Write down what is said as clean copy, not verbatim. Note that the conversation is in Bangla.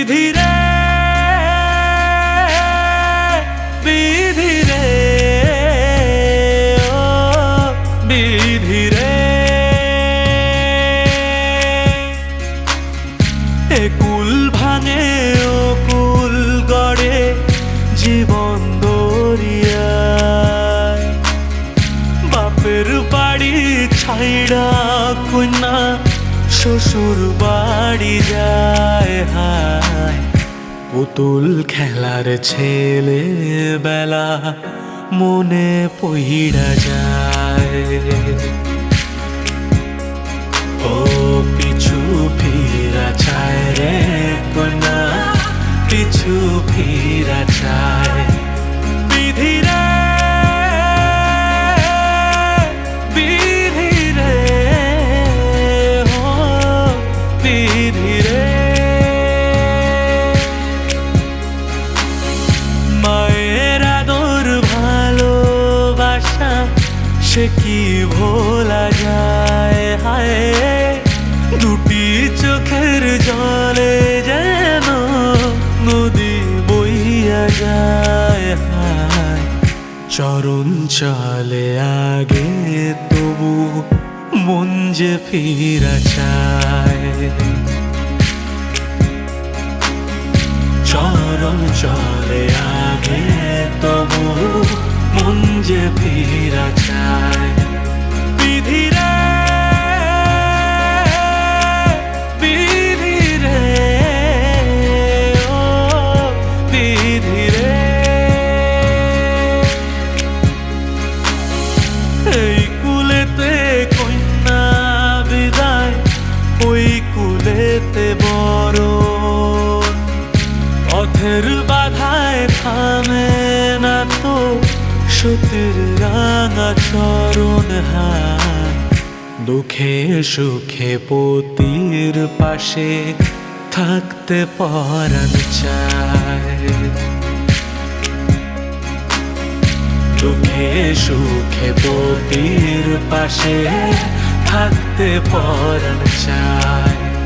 বিধিরে বিধিরে ও বিধিরে এ কুল ভাঙে ও কুল গড়ে জীবন দরিয়ায় বাপের বাড়ি ছাইড়া কন্যা শ্বশুর বাড়ি যায় হায় পুতুল খেলার ছেলে বেলা মনে পইড়া যায় ও পিছু ফিরা চায় রে কন্যা পিছু ফিরা চায় বিধিরে বিধিরে ও বিধিরে মায়ের আদর ভালোবাসা সে কি ভোলা যায় হায় দুটি চোখের জলে যেন নদী বইয়া যায় হায় চরণ চলে আগে তবু মন যে ফিরা চায় চরণ চলে আগে তবু মন যে ফিরা চায় বিধিরে বিধিরে ও বিধিরে এই কুলেতে কন্যা বিদায় ওই কুলেতে বড় পথের বাধায় থামে না তো সতীর রাঙা চরণ হায় দুঃখে সুখে পতির পাশে থাকতে পরাণ চায় দুঃখে সুখে পতির পাশে থাকতে পরাণ চায়